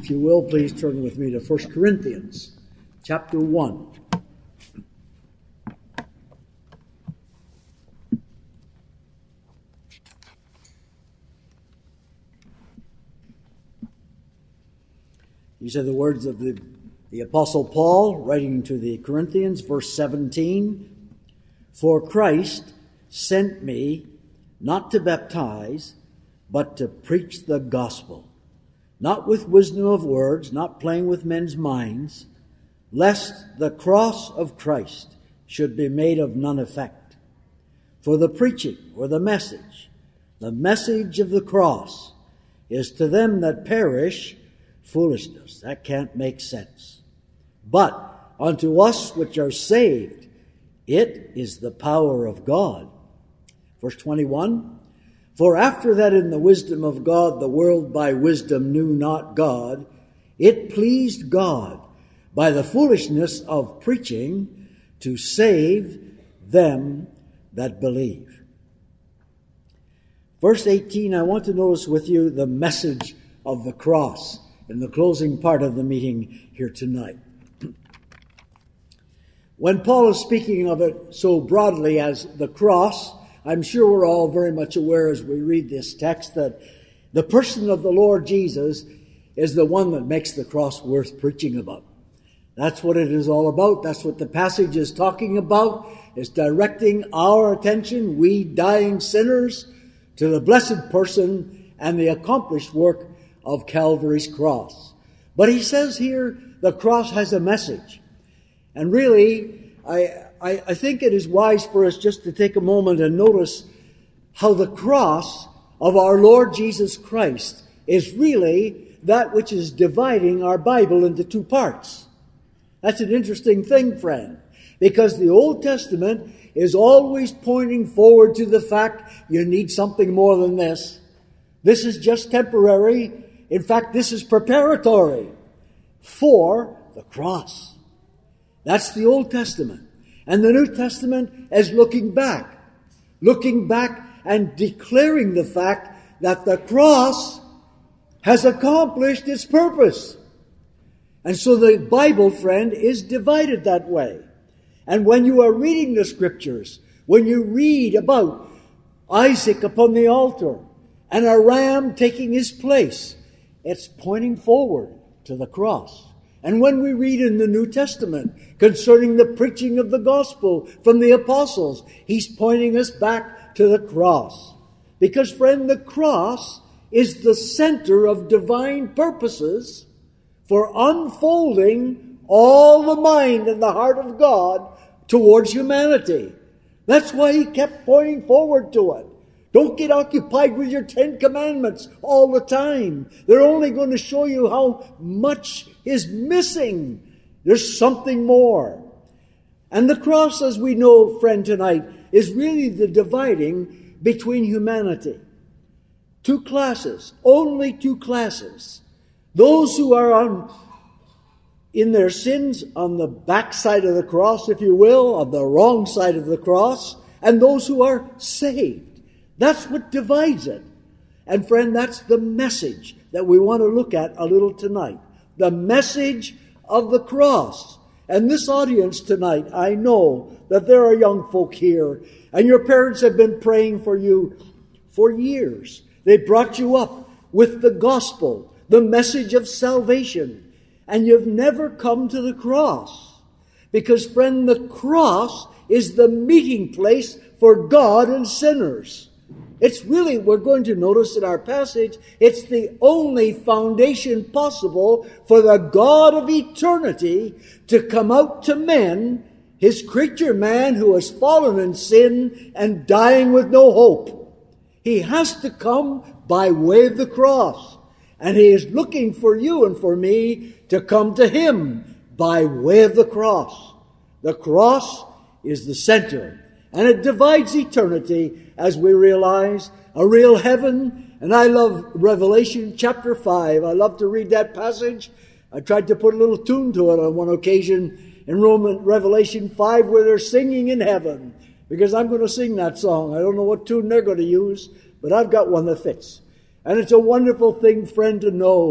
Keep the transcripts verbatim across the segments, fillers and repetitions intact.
If you will, please turn with me to First Corinthians chapter one. These are the words of the, the Apostle Paul writing to the Corinthians, verse seventeen. For Christ sent me not to baptize, but to preach the gospel, not with wisdom of words, not playing with men's minds, lest the cross of Christ should be made of none effect. For the preaching, or the message, the message of the cross, is to them that perish foolishness. That can't make sense. But unto us which are saved, it is the power of God. Verse twenty-one, for after that in the wisdom of God the world by wisdom knew not God, it pleased God by the foolishness of preaching to save them that believe. Verse eighteen, I want to notice with you the message of the cross in the closing part of the meeting here tonight. When Paul is speaking of it so broadly as the cross, I'm sure we're all very much aware as we read this text that the person of the Lord Jesus is the one that makes the cross worth preaching about. That's what it is all about. That's what the passage is talking about. It's directing our attention, we dying sinners, to the blessed person and the accomplished work of Calvary's cross. But he says here the cross has a message. And really, I, I, I think it is wise for us just to take a moment and notice how the cross of our Lord Jesus Christ is really that which is dividing our Bible into two parts. That's an interesting thing, friend, because the Old Testament is always pointing forward to the fact you need something more than this. This is just temporary. In fact, this is preparatory for the cross. That's the Old Testament. And the New Testament is looking back. Looking back and declaring the fact that the cross has accomplished its purpose. And so the Bible, friend, is divided that way. And when you are reading the Scriptures, when you read about Isaac upon the altar and a ram taking his place, it's pointing forward to the cross. And when we read in the New Testament concerning the preaching of the gospel from the apostles, he's pointing us back to the cross. Because, friend, the cross is the center of divine purposes for unfolding all the mind and the heart of God towards humanity. That's why he kept pointing forward to it. Don't get occupied with your Ten Commandments all the time. They're only going to show you how much is missing. There's something more. And the cross, as we know, friend, tonight, is really the dividing between humanity. Two classes, only two classes. Those who are on, in their sins on the backside of the cross, if you will, on the wrong side of the cross, and those who are saved. That's what divides it. And friend, that's the message that we want to look at a little tonight. The message of the cross. And this audience tonight, I know that there are young folk here, and your parents have been praying for you for years. They brought you up with the gospel, the message of salvation, and you've never come to the cross. Because, friend, the cross is the meeting place for God and sinners. It's really, we're going to notice in our passage, it's the only foundation possible for the God of eternity to come out to men, his creature man who has fallen in sin and dying with no hope. He has to come by way of the cross. And he is looking for you and for me to come to him by way of the cross. The cross is the center. And it divides eternity, as we realize, a real heaven. And I love Revelation chapter five. I love to read that passage. I tried to put a little tune to it on one occasion in Roman Revelation five, where they're singing in heaven. Because I'm going to sing that song. I don't know what tune they're going to use, but I've got one that fits. And it's a wonderful thing, friend, to know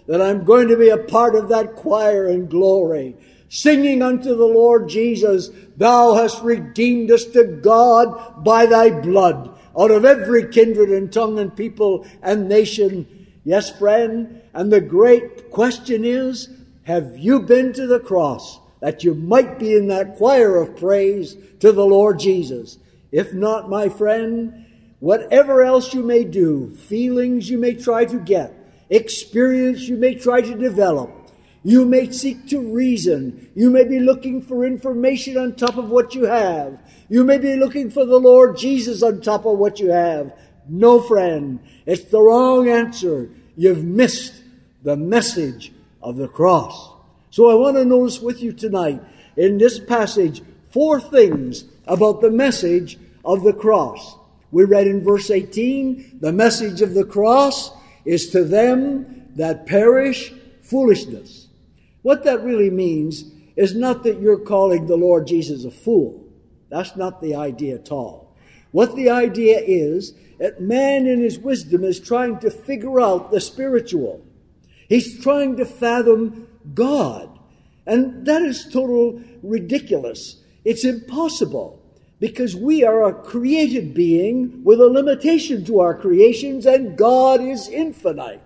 that I'm going to be a part of that choir in glory, singing unto the Lord Jesus, Thou hast redeemed us to God by thy blood, out of every kindred and tongue and people and nation. Yes, friend, and the great question is, have you been to the cross that you might be in that choir of praise to the Lord Jesus? If not, my friend, whatever else you may do, feelings you may try to get, experience you may try to develop, you may seek to reason, you may be looking for information on top of what you have, you may be looking for the Lord Jesus on top of what you have. No, friend, it's the wrong answer. You've missed the message of the cross. So I want to notice with you tonight in this passage four things about the message of the cross. We read in verse eighteen, the message of the cross is to them that perish foolishness. What that really means is not that you're calling the Lord Jesus a fool. That's not the idea at all. What the idea is, that man in his wisdom is trying to figure out the spiritual. He's trying to fathom God. And that is total ridiculous. It's impossible, because we are a created being with a limitation to our creations, and God is infinite.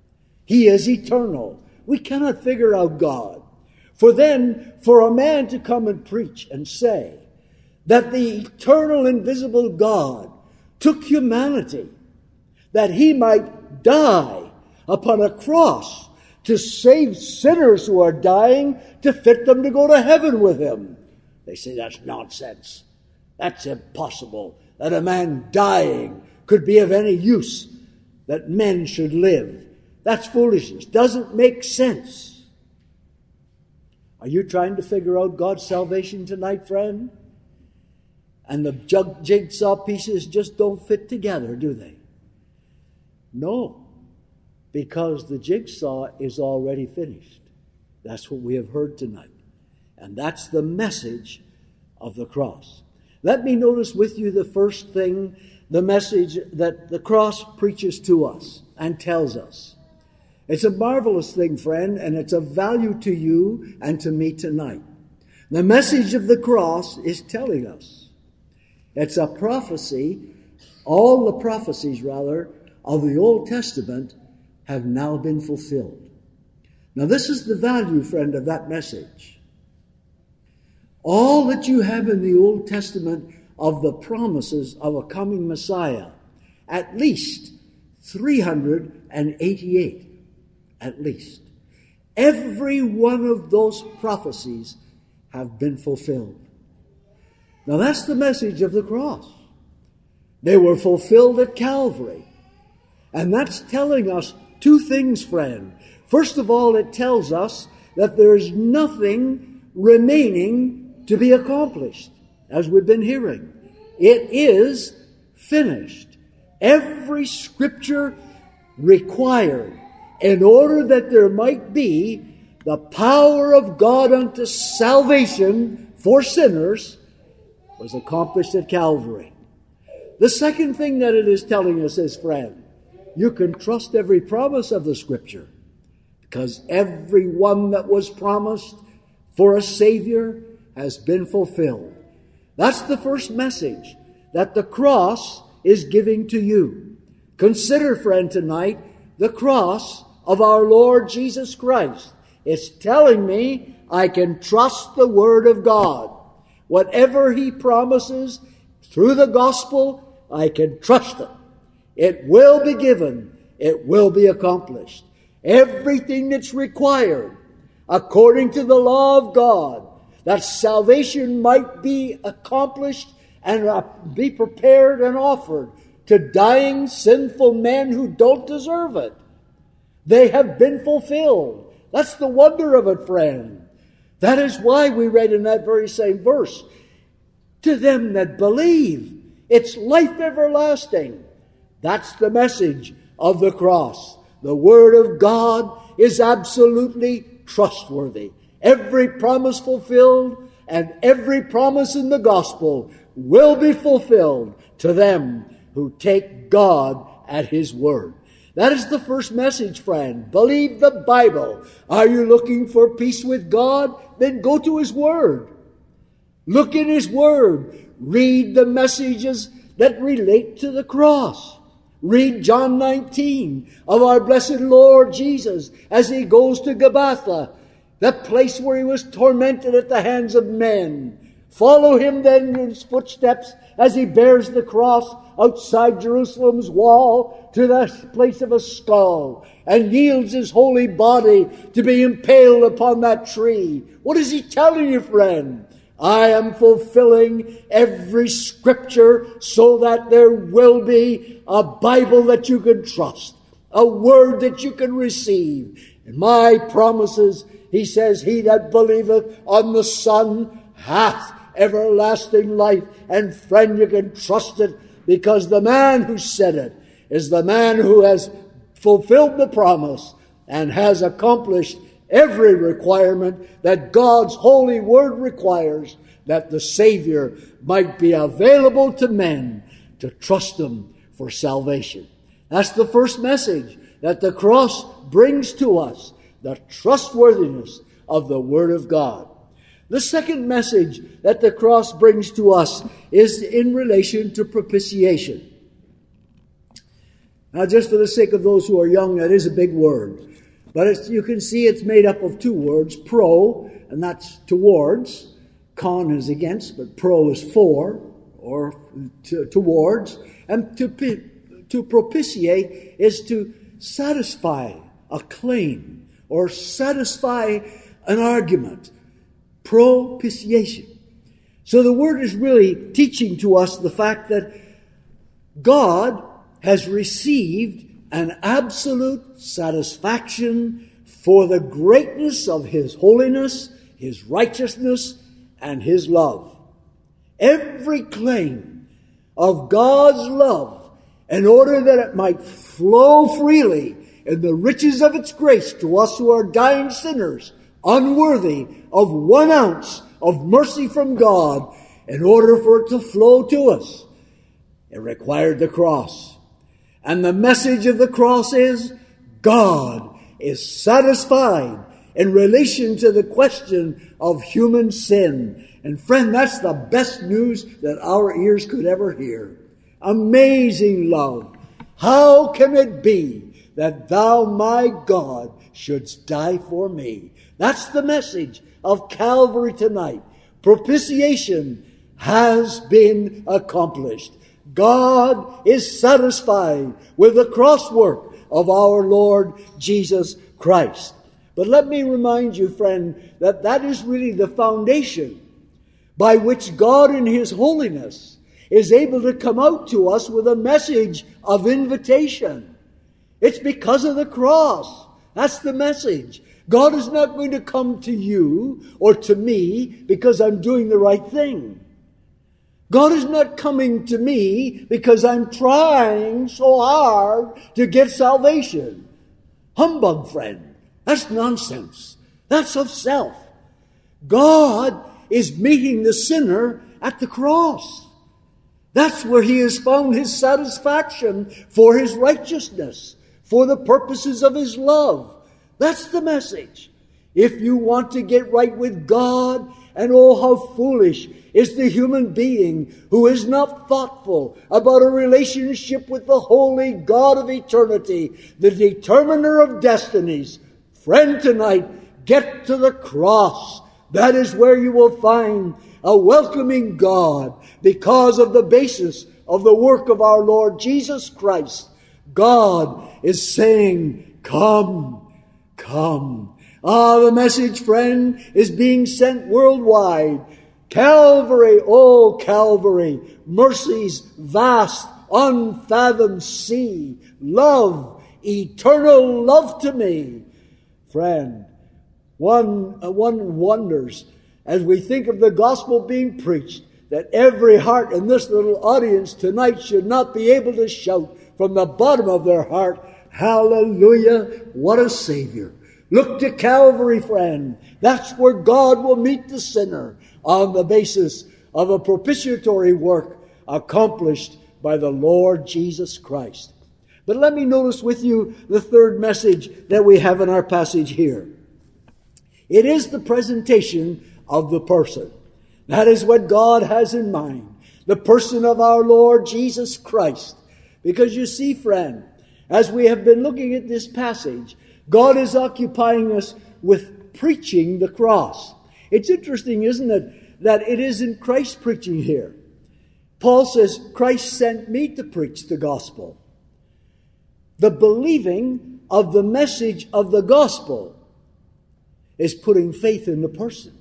He is eternal. We cannot figure out God. For then, for a man to come and preach and say that the eternal, invisible God took humanity, that he might die upon a cross to save sinners who are dying, to fit them to go to heaven with him. They say that's nonsense. That's impossible, that a man dying could be of any use, that men should live. That's foolishness. Doesn't make sense. Are you trying to figure out God's salvation tonight, friend? And the jigsaw pieces just don't fit together, do they? No, because the jigsaw is already finished. That's what we have heard tonight. And that's the message of the cross. Let me notice with you the first thing, the message that the cross preaches to us and tells us. It's a marvelous thing, friend, and it's of value to you and to me tonight. The message of the cross is telling us. It's a prophecy. All the prophecies, rather, of the Old Testament have now been fulfilled. Now, this is the value, friend, of that message. All that you have in the Old Testament of the promises of a coming Messiah, at least three hundred eighty-eight, at least. Every one of those prophecies have been fulfilled. Now that's the message of the cross. They were fulfilled at Calvary. And that's telling us two things, friend. First of all, it tells us that there's nothing remaining to be accomplished, as we've been hearing. It is finished. Every scripture required in order that there might be the power of God unto salvation for sinners was accomplished at Calvary. The second thing that it is telling us is, friend, you can trust every promise of the Scripture, because every one that was promised for a Savior has been fulfilled. That's the first message that the cross is giving to you. Consider, friend, tonight the cross of our Lord Jesus Christ. It's telling me I can trust the Word of God. Whatever He promises through the gospel, I can trust it. It will be given. It will be accomplished. Everything that's required according to the law of God, that salvation might be accomplished and uh, be prepared and offered to dying, sinful men who don't deserve it. They have been fulfilled. That's the wonder of it, friend. That is why we read in that very same verse, to them that believe, it's life everlasting. That's the message of the cross. The Word of God is absolutely trustworthy. Every promise fulfilled and every promise in the gospel will be fulfilled to them who take God at His word. That is the first message, friend. Believe the Bible. Are you looking for peace with God? Then go to His Word. Look in His Word. Read the messages that relate to the cross. Read John nineteen of our blessed Lord Jesus as He goes to Gabbatha, that place where He was tormented at the hands of men. Follow Him then in His footsteps as He bears the cross outside Jerusalem's wall to the place of a skull and yields His holy body to be impaled upon that tree. What is He telling you, friend? I am fulfilling every Scripture so that there will be a Bible that you can trust, a Word that you can receive. And my promises, He says, he that believeth on the Son hath everlasting life. And friend, you can trust it, because the man who said it is the man who has fulfilled the promise and has accomplished every requirement that God's holy word requires, that the Savior might be available to men to trust Him for salvation. That's the first message that the cross brings to us, the trustworthiness of the Word of God. The second message that the cross brings to us is in relation to propitiation. Now, just for the sake of those who are young, that is a big word. But it's, you can see it's made up of two words, pro, and that's towards. Con is against, but pro is for, or to, towards. And to, to propitiate is to satisfy a claim or satisfy an argument. Propitiation. So the word is really teaching to us the fact that God has received an absolute satisfaction for the greatness of His holiness, His righteousness, and His love. Every claim of God's love, in order that it might flow freely in the riches of its grace to us who are dying sinners, unworthy of one ounce of mercy from God, in order for it to flow to us, it required the cross. And the message of the cross is, God is satisfied in relation to the question of human sin. And friend, that's the best news that our ears could ever hear. Amazing love. How can it be that thou, my God, shouldst die for me? That's the message of Calvary tonight. Propitiation has been accomplished. God is satisfied with the cross work of our Lord Jesus Christ. But let me remind you, friend, that that is really the foundation by which God in His holiness is able to come out to us with a message of invitation. It's because of the cross. That's the message. God is not going to come to you or to me because I'm doing the right thing. God is not coming to me because I'm trying so hard to get salvation. Humbug, friend. That's nonsense. That's of self. God is meeting the sinner at the cross. That's where He has found His satisfaction for His righteousness, for the purposes of His love. That's the message. If you want to get right with God, and oh, how foolish is the human being who is not thoughtful about a relationship with the holy God of eternity, the determiner of destinies. Friend, tonight, get to the cross. That is where you will find a welcoming God because of the basis of the work of our Lord Jesus Christ. God is saying, come, come. Ah, the message, friend, is being sent worldwide. Calvary, oh Calvary, mercy's vast, unfathomed sea, love, eternal love to me. Friend, one, uh, one wonders as we think of the gospel being preached that every heart in this little audience tonight should not be able to shout from the bottom of their heart, hallelujah, what a Savior. Look to Calvary, friend. That's where God will meet the sinner on the basis of a propitiatory work accomplished by the Lord Jesus Christ. But let me notice with you the third message that we have in our passage here. It is the presentation of the person. That is what God has in mind. The person of our Lord Jesus Christ. Because you see, friend, as we have been looking at this passage, God is occupying us with preaching the cross. It's interesting, isn't it, that it isn't Christ preaching here. Paul says, Christ sent me to preach the gospel. The believing of the message of the gospel is putting faith in the person.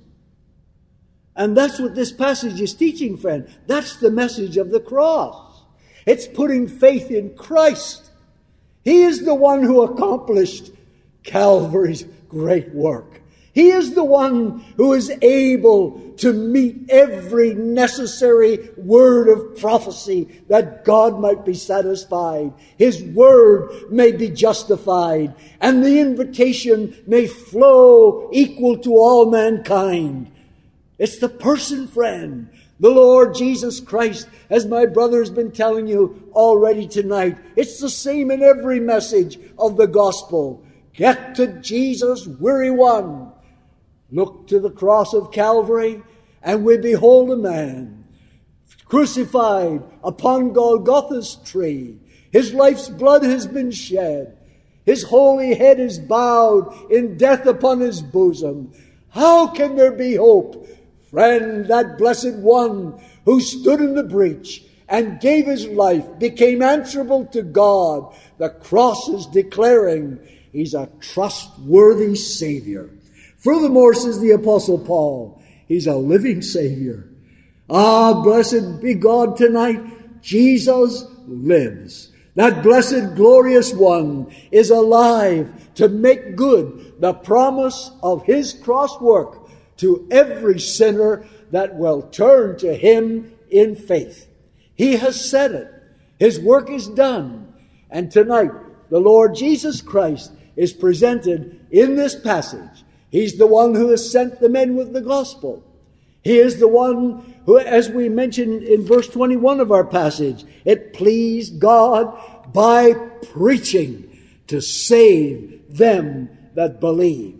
And that's what this passage is teaching, friend. That's the message of the cross. It's putting faith in Christ. He is the one who accomplished Calvary's great work. He is the one who is able to meet every necessary word of prophecy that God might be satisfied, His word may be justified, and the invitation may flow equal to all mankind. It's the person, friend, the Lord Jesus Christ, as my brother has been telling you already tonight. It's the same in every message of the gospel. Get to Jesus, weary one. Look to the cross of Calvary, and we behold a man crucified upon Golgotha's tree. His life's blood has been shed. His holy head is bowed in death upon his bosom. How can there be hope? Friend, that blessed one who stood in the breach and gave his life became answerable to God. The cross is declaring He's a trustworthy Savior. Furthermore, says the Apostle Paul, He's a living Savior. Ah, blessed be God tonight. Jesus lives. That blessed, glorious one is alive to make good the promise of His cross work to every sinner that will turn to Him in faith. He has said it. His work is done. And tonight, the Lord Jesus Christ is presented in this passage. He's the one who has sent the men with the gospel. He is the one who, as we mentioned in verse twenty-one of our passage, it pleased God by preaching to save them that believe.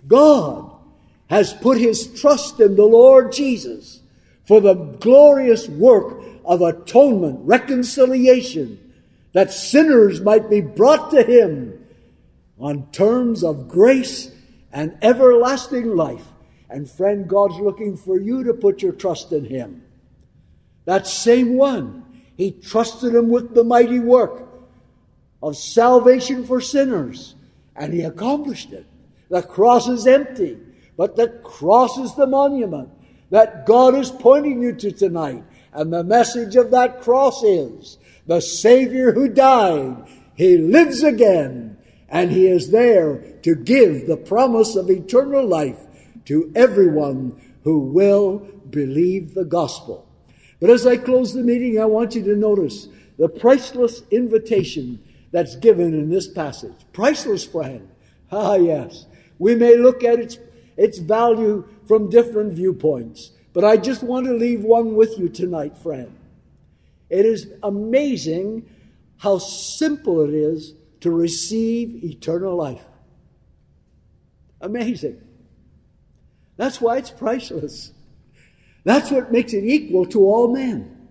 God has put His trust in the Lord Jesus for the glorious work of atonement, reconciliation, that sinners might be brought to Him on terms of grace and everlasting life. And friend, God's looking for you to put your trust in Him. That same one, He trusted Him with the mighty work of salvation for sinners, and He accomplished it. The cross is empty, but the cross is the monument that God is pointing you to tonight. And the message of that cross is the Savior who died, He lives again, and He is there to give the promise of eternal life to everyone who will believe the gospel. But as I close the meeting, I want you to notice the priceless invitation that's given in this passage. Priceless, friend. Ah, yes. We may look at its, its value from different viewpoints, but I just want to leave one with you tonight, friend. It is amazing how simple it is to receive eternal life. Amazing. That's why it's priceless. That's what makes it equal to all men.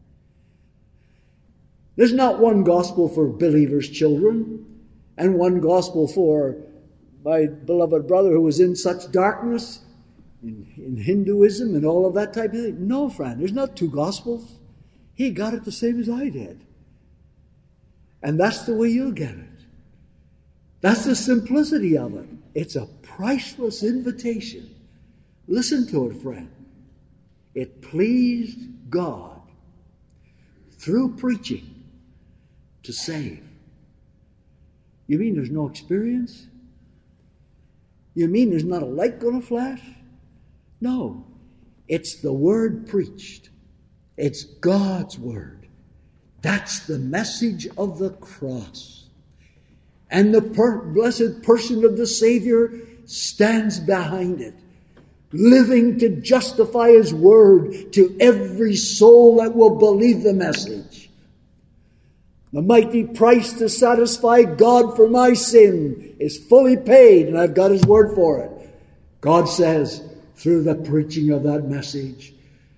There's not one gospel for believers' children and one gospel for my beloved brother who was in such darkness in, in Hinduism and all of that type of thing. No, friend, there's not two gospels. He got it the same as I did. And that's the way you'll get it. That's the simplicity of it. It's a priceless invitation. Listen to it, friend. It pleased God through preaching to save. You mean there's no experience? You mean there's not a light going to flash? No. It's the word preached. It's God's word. That's the message of the cross. And the per- blessed person of the Savior stands behind it, living to justify His word to every soul that will believe the message. The mighty price to satisfy God for my sin is fully paid, and I've got His word for it. God says, through the preaching of that message,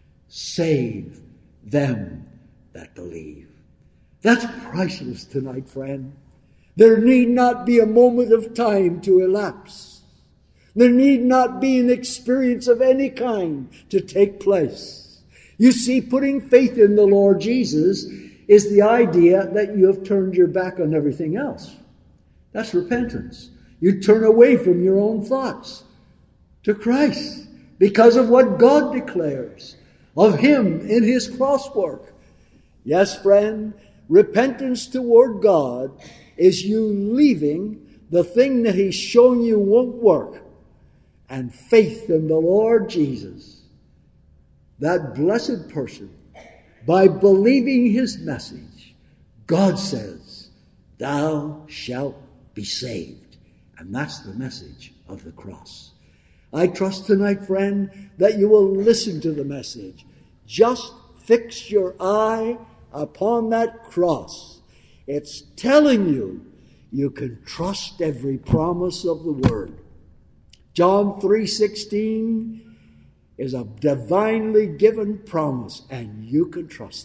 save them that believe. That's priceless tonight, friend. There need not be a moment of time to elapse. There need not be an experience of any kind to take place. You see, putting faith in the Lord Jesus is the idea that you have turned your back on everything else. That's repentance. You turn away from your own thoughts to Christ because of what God declares of Him in His cross work. Yes, friend, repentance toward God is you leaving the thing that He's shown you won't work, and faith in the Lord Jesus, that blessed person. By believing His message, God says, thou shalt be saved. And that's the message of the cross. I trust tonight, friend, that you will listen to the message. Just fix your eye upon that cross. It's telling you you can trust every promise of the Word. John three sixteen is a divinely given promise, and you can trust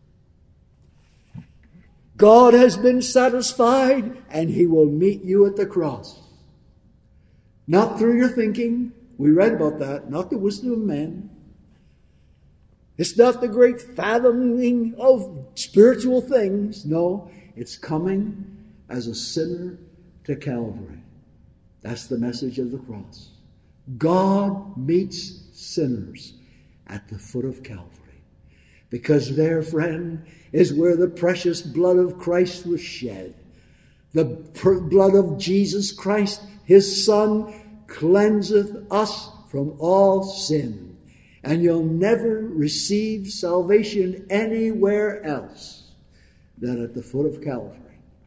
it. God has been satisfied, and He will meet you at the cross. Not through your thinking. We read about that. Not the wisdom of men. It's not the great fathoming of spiritual things. No, it's coming as a sinner to Calvary. That's the message of the cross. God meets sinners at the foot of Calvary. Because there, friend, is where the precious blood of Christ was shed. The pr- blood of Jesus Christ, His Son, cleanseth us from all sin. And you'll never receive salvation anywhere else than at the foot of Calvary.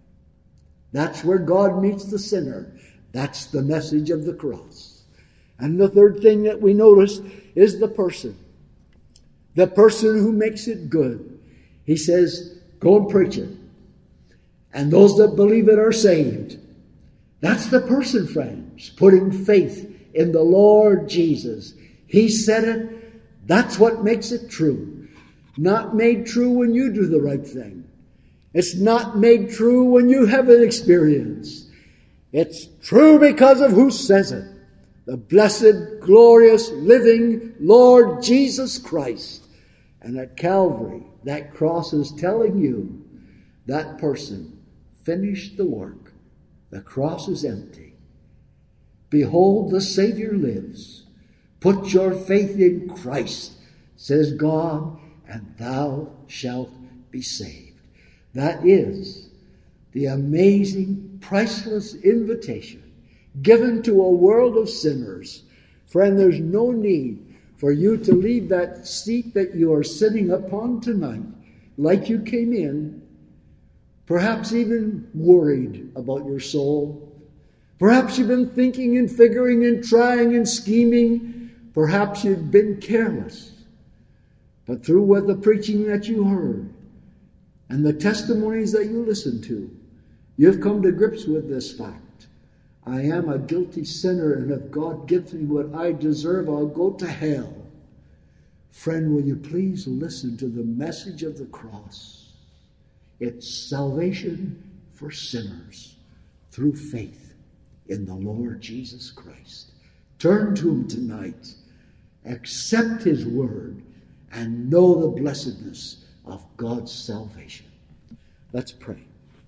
That's where God meets the sinner. That's the message of the cross. And the third thing that we notice is the person. The person who makes it good. He says, go and preach it. And those that believe it are saved. That's the person, friends, putting faith in the Lord Jesus. He said it. That's what makes it true. Not made true when you do the right thing. It's not made true when you have an experience. It's true because of who says it. The blessed, glorious, living Lord Jesus Christ. And at Calvary, that cross is telling you that person finished the work. The cross is empty. Behold, the Savior lives. Put your faith in Christ, says God, and thou shalt be saved. That is the amazing, priceless invitation given to a world of sinners. Friend, there's no need for you to leave that seat that you are sitting upon tonight like you came in, perhaps even worried about your soul. Perhaps you've been thinking and figuring and trying and scheming. Perhaps you've been careless. But through what the preaching that you heard and the testimonies that you listened to, you've come to grips with this fact. I am a guilty sinner, and if God gives me what I deserve, I'll go to hell. Friend, will you please listen to the message of the cross? It's salvation for sinners through faith in the Lord Jesus Christ. Turn to Him tonight. Accept His word and know the blessedness of God's salvation. Let's pray.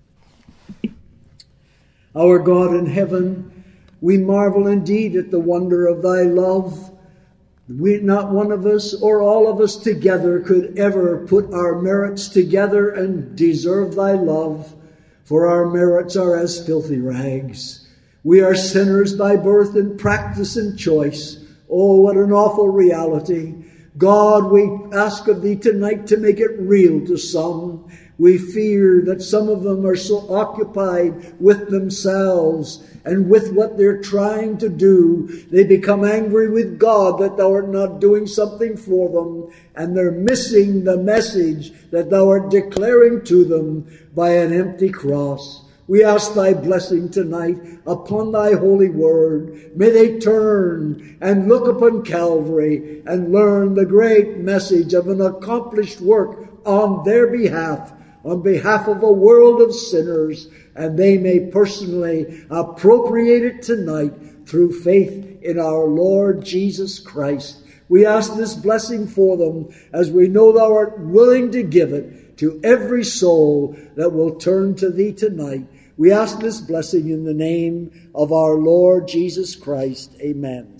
Our God in heaven, we marvel indeed at the wonder of Thy love. We, not one of us or all of us together could ever put our merits together and deserve Thy love, for our merits are as filthy rags. We are sinners by birth and practice and choice. Oh, what an awful reality. God, we ask of Thee tonight to make it real to some. We fear that some of them are so occupied with themselves and with what they're trying to do, they become angry with God that thou art not doing something for them, and they're missing the message that thou art declaring to them by an empty cross. We ask thy blessing tonight upon thy holy word. May they turn and look upon Calvary and learn the great message of an accomplished work on their behalf, on behalf of a world of sinners, and they may personally appropriate it tonight through faith in our Lord Jesus Christ. We ask this blessing for them as we know thou art willing to give it to every soul that will turn to thee tonight. We ask this blessing in the name of our Lord Jesus Christ. Amen.